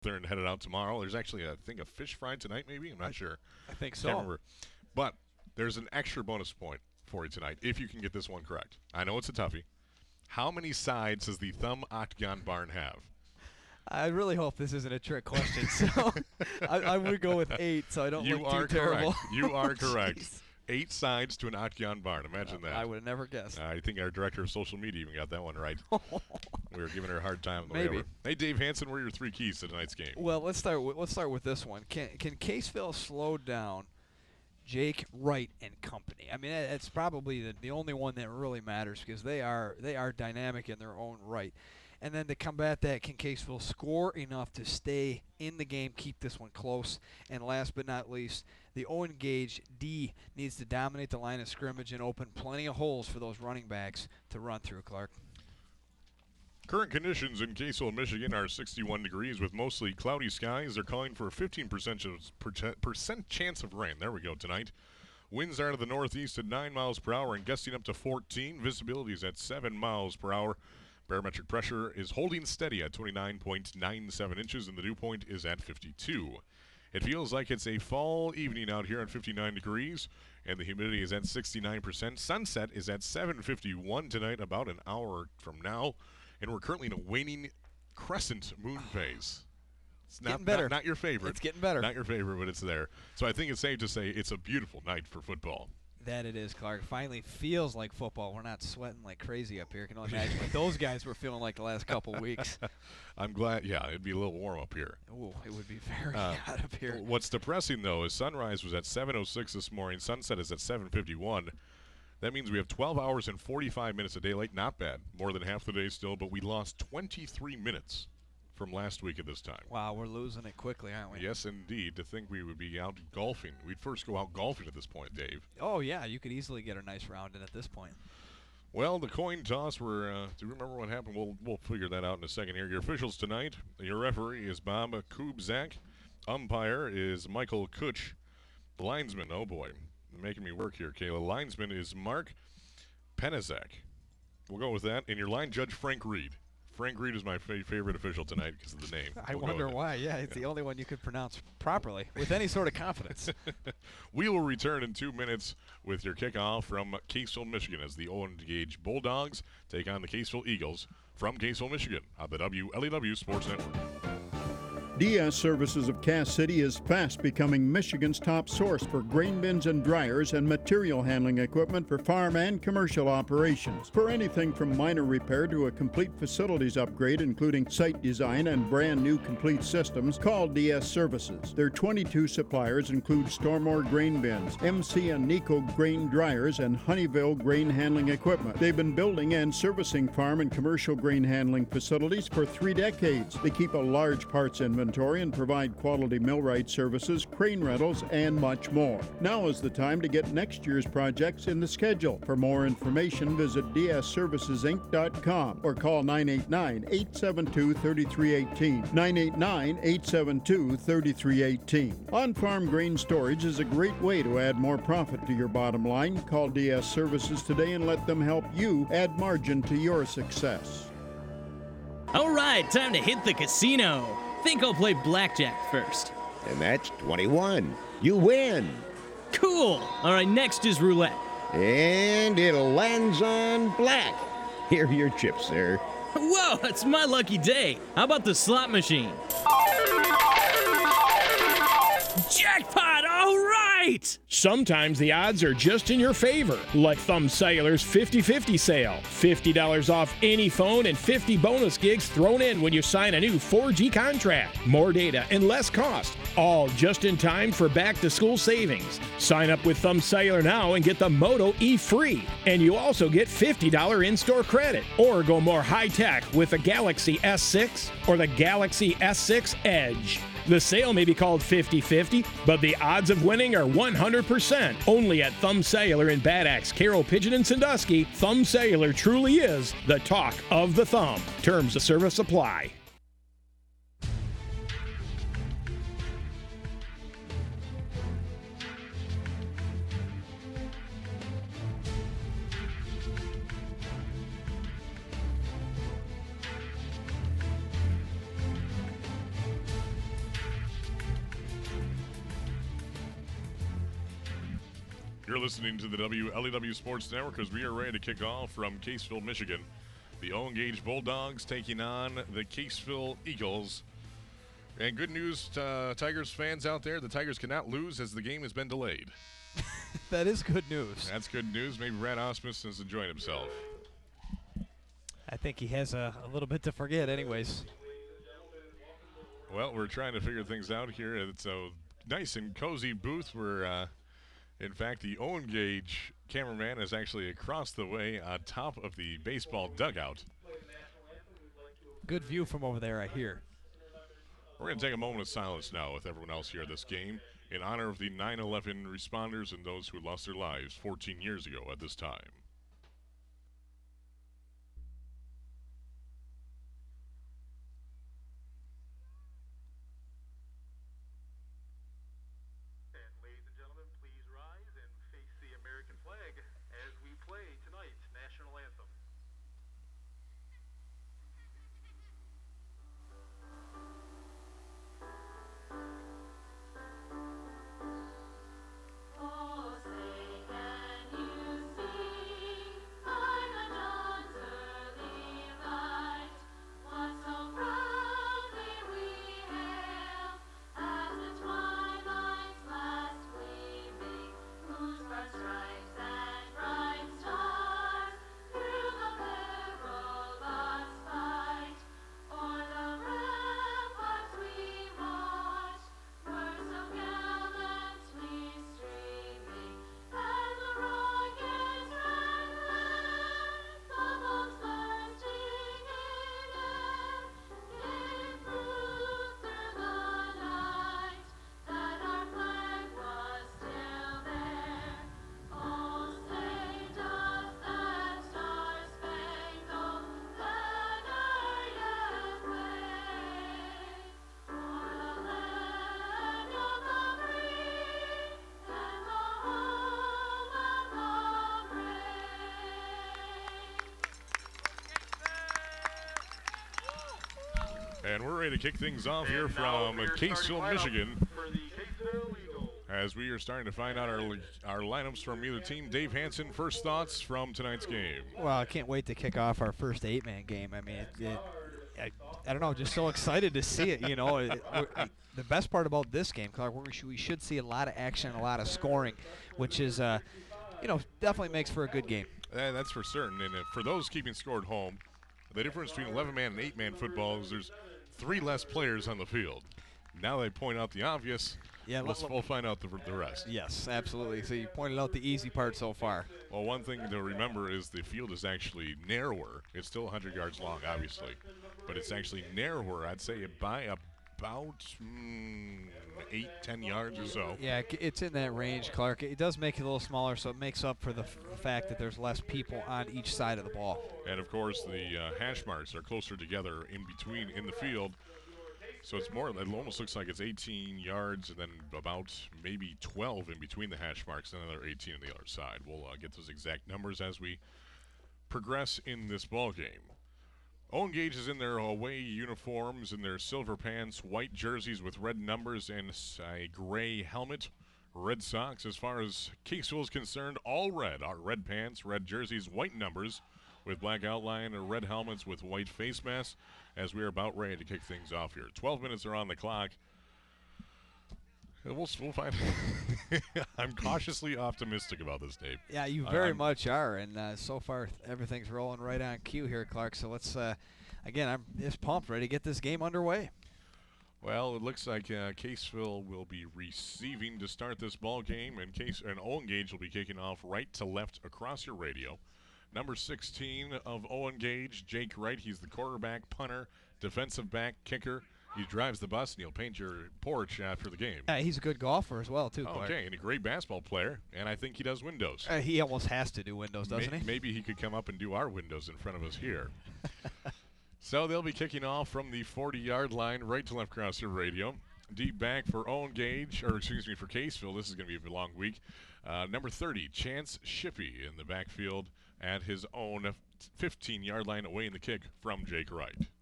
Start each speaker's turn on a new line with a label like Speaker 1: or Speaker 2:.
Speaker 1: there and headed out tomorrow. There's actually, I think, a fish fry tonight, maybe. I'm not sure.
Speaker 2: I think
Speaker 1: Can't
Speaker 2: so.
Speaker 1: remember. But there's an extra bonus point for you tonight if you can get this one correct. I know it's a toughie. How many sides does the Thumb Octagon Barn have?
Speaker 2: I really hope this isn't a trick question. So I would go with 8, so I don't
Speaker 1: You
Speaker 2: look
Speaker 1: are
Speaker 2: too terrible.
Speaker 1: correct. You are correct.
Speaker 2: Jeez.
Speaker 1: 8 sides to an Octagon Barn. Imagine that.
Speaker 2: I would have never guessed.
Speaker 1: I think our director of social media even got that one right. We were giving her a hard time. On the way
Speaker 2: Maybe.
Speaker 1: over. Hey, Dave Hansen, what are your 3 keys to tonight's game?
Speaker 2: Well, let's start with this one. Can Caseville slow down Jake Wright and company? I mean, it's probably the only one that really matters because they are dynamic in their own right. And then to combat that, can Caseville score enough to stay in the game, keep this one close? And last but not least, the Owen Gage D needs to dominate the line of scrimmage and open plenty of holes for those running backs to run through, Clark.
Speaker 1: Current conditions in Kaysville, Michigan are 61 degrees with mostly cloudy skies. They're calling for a 15% chance of rain. There we go tonight. Winds are to the northeast at 9 miles per hour and gusting up to 14. Visibility is at 7 miles per hour. Barometric pressure is holding steady at 29.97 inches, and the dew point is at 52. It feels like it's a fall evening out here at 59 degrees, and the humidity is at 69%. Sunset is at 7:51 tonight, about an hour from now, and we're currently in a waning crescent moon phase. It's
Speaker 2: Getting better.
Speaker 1: Not your favorite.
Speaker 2: It's getting better.
Speaker 1: Not your favorite, but it's there. So I think it's safe to say it's a beautiful night for football.
Speaker 2: That it is, Clark. Finally feels like football. We're not sweating like crazy up here. Can only imagine what those guys were feeling like the last couple weeks.
Speaker 1: I'm glad. Yeah, it'd be a little warm up here.
Speaker 2: Ooh, it would be very hot up here.
Speaker 1: What's depressing, though, is sunrise was at 7:06 this morning. Sunset is at 7:51. That means we have 12 hours and 45 minutes of daylight. Not bad. More than half the day still, but we lost 23 minutes from last week at this time.
Speaker 2: Wow, we're losing it quickly, aren't we?
Speaker 1: Yes, indeed. To think we would be out golfing. We'd first go out golfing at this point, Dave.
Speaker 2: Oh, yeah, you could easily get a nice round in at this point.
Speaker 1: Well, the coin toss, do you remember what happened? We'll figure that out in a second here. Your officials tonight, your referee is Bob Kubzak. Umpire is Michael Kutch. The linesman, oh boy, making me work here, Kayla. Linesman is Mark Penizak. We'll go with that. And your line judge, Frank Reed. Frank Reed is my favorite official tonight because of the name.
Speaker 2: I wonder why. Yeah, it's the only one you could pronounce properly with any sort of confidence.
Speaker 1: We will return in 2 minutes with your kickoff from Kaysville, Michigan, as the Owen Gage Bulldogs take on the Kaysville Eagles from Kaysville, Michigan on the WLEW Sports Network.
Speaker 3: DS Services of Cass City is fast becoming Michigan's top source for grain bins and dryers and material handling equipment for farm and commercial operations. For anything from minor repair to a complete facilities upgrade, including site design and brand new complete systems, call DS Services. Their 22 suppliers include Stormore grain bins, MC and Nico grain dryers, and Honeyville grain handling equipment. They've been building and servicing farm and commercial grain handling facilities for 3 decades. They keep a large parts inventory and provide quality millwright services, crane rentals, and much more. Now is the time to get next year's projects in the schedule. For more information, visit dsservicesinc.com or call 989-872-3318. 989-872-3318. On-farm grain storage is a great way to add more profit to your bottom line. Call DS Services today and let them help you add margin to your success.
Speaker 4: All right, time to hit the casino. Think I'll play blackjack first.
Speaker 5: And that's 21. You win.
Speaker 4: Cool. All right, next is roulette.
Speaker 5: And it lands on black. Here are your chips, sir.
Speaker 4: Whoa, it's my lucky day. How about the slot machine? Jackpot, all right!
Speaker 6: Sometimes the odds are just in your favor, like Thumb Cellular's 50-50 sale. $50 off any phone and 50 bonus gigs thrown in when you sign a new 4G contract. More data and less cost, all just in time for back-to-school savings. Sign up with Thumb Cellular now and get the Moto E free. And you also get $50 in-store credit. Or go more high-tech with the Galaxy S6 or the Galaxy S6 Edge. The sale may be called 50-50, but the odds of winning are 100%. Only at Thumb Cellular in Bad Axe, Carroll, Pigeon, and Sandusky, Thumb Cellular truly is the talk of the thumb. Terms of service apply.
Speaker 1: You're listening to the WLEW Sports Network as we are ready to kick off from Caseville, Michigan. The Owen Gage Bulldogs taking on the Caseville Eagles. And good news to Tigers fans out there, the Tigers cannot lose as the game has been delayed.
Speaker 2: That is good news.
Speaker 1: That's good news. Maybe Brad Osmus is enjoying himself.
Speaker 7: I think he has a little bit to forget anyways.
Speaker 1: Well, we're trying to figure things out here. It's a nice and cozy booth where, in fact, the Owen Gage cameraman is actually across the way on top of the baseball dugout.
Speaker 7: Good view from over there, I hear.
Speaker 1: We're going to take a moment of silence now with everyone else here at this game in honor of the 9/11 responders and those who lost their lives 14 years ago at this time.
Speaker 8: And ladies and gentlemen, please rise and face the American flag as we play tonight's national anthem.
Speaker 9: Oh, say can you see by the dawn's early light what so proudly we hailed as the twilight's last gleaming, whose broad stripes and bright stars through the perilous fight o'er the ramparts we marched, were so gallantly streaming, and the rockets ran land, the bombs bursting in air, gave proof through the night that our flag was still there. Oh, say does that star-spangled banner yet wave o'er the land of the free and the home of the brave?
Speaker 1: And we're ready to kick things off here
Speaker 8: And now
Speaker 1: from
Speaker 8: we are
Speaker 1: Caseville,
Speaker 8: starting lineups
Speaker 1: Michigan,
Speaker 8: for the Caseville Eagles.
Speaker 1: as we are starting to find out our lineups from either team. Dave Hansen, first thoughts from tonight's game.
Speaker 7: Well, I can't wait to kick off our first 8-man game. I mean, I don't know, just so excited to see it. You know, the best part about this game, Clark, we should see a lot of action, a lot of scoring, which is, definitely makes for a good game.
Speaker 1: That's for certain. And for those keeping score at home, the difference between 11-man and 8-man football is there's 3 less players on the field. Now they point out the obvious.
Speaker 2: Yeah,
Speaker 1: We'll find out the rest.
Speaker 2: Yes, absolutely. So you pointed out the easy part so far.
Speaker 1: Well, one thing to remember is the field is actually narrower. It's still 100 yards long, obviously, but it's actually narrower. I'd say by about 8-10 yards or so.
Speaker 2: Yeah, it's in that range, Clark. It does make it a little smaller, so it makes up for the fact that there's less people on each side of the ball.
Speaker 1: And, of course, the hash marks are closer together in between in the field. So it's more, it almost looks like it's 18 yards and then about maybe 12 in between the hash marks and another 18 on the other side. We'll get those exact numbers as we progress in this ball game. Owen Gage is in their away uniforms, in their silver pants, white jerseys with red numbers, and a gray helmet. Red socks. As far as Caseville is concerned, all red. Our red pants, red jerseys, white numbers with black outline, and red helmets with white face masks, as we are about ready to kick things off here. 12 minutes are on the clock. We'll find. I'm cautiously optimistic about this, Dave.
Speaker 2: Yeah, you very much are, and so far everything's rolling right on cue here, Clark. So let's, again, I'm just pumped, ready to get this game underway.
Speaker 1: Well, it looks like Caseville will be receiving to start this ball game, and Owen Gage will be kicking off right to left across your radio. Number 16 of Owen Gage, Jake Wright. He's the quarterback, punter, defensive back, kicker. He drives the bus, and he'll paint your porch after the game.
Speaker 2: He's a good golfer as well, too, Clark.
Speaker 1: Okay, and a great basketball player, and I think he does windows.
Speaker 2: He almost has to do windows, doesn't he?
Speaker 1: Maybe he could come up and do our windows in front of us here. So they'll be kicking off from the 40-yard line, right to left across your radio. Deep back for Owen Gage, or excuse me, for Caseville. This is going to be a long week. Number 30, Chance Shippey in the backfield at his own 15-yard line away in the kick from Jake Wright.